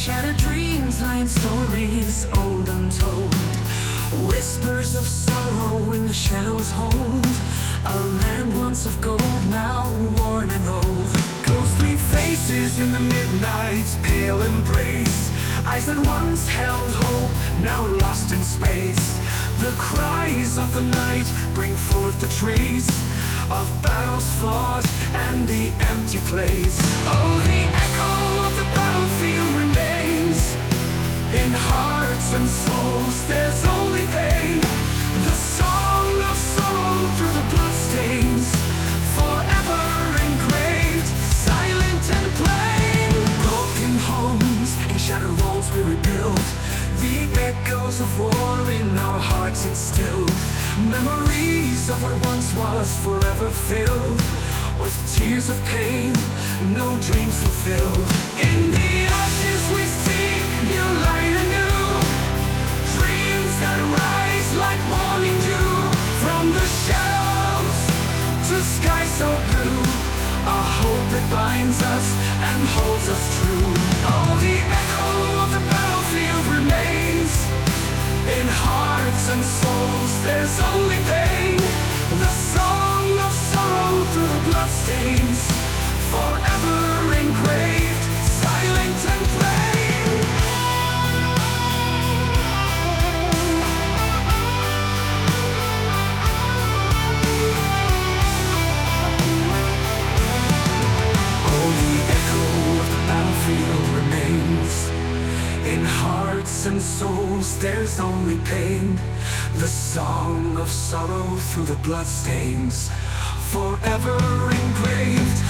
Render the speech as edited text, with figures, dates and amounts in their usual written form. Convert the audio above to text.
Shattered dreams, lying stories, old untold. Whispers of sorrow in the shadows hold. A land once of gold, now worn and old. Ghostly faces in the midnight's pale embrace. Eyes that once held hope, now lost in space. The cries of the night bring forth the trace of battles fought and the empty place. Oh, the echo of the battlefield remains. In hearts and souls there's only pain. The song of sorrow through the bloodstains, forever engraved, silent and plain. Broken homes and shattered walls we rebuild. The echoes of war in our hearts instilled. Memories of what once was forever filled with tears of pain, no dreams fulfilled. In the ashes we see new light anew. Dreams that rise like morning dew. From the shadows to sky so blue, a hope that binds us and holds us true. Oh, the echo of the battlefield remains. In hearts and souls there's only pain. The song of sorrow through the bloodstains, forever engraved, silent and plain. Oh, the echo of the battlefield remains. In hearts and souls there's only pain. The song of sorrow through the bloodstains, forever engraved,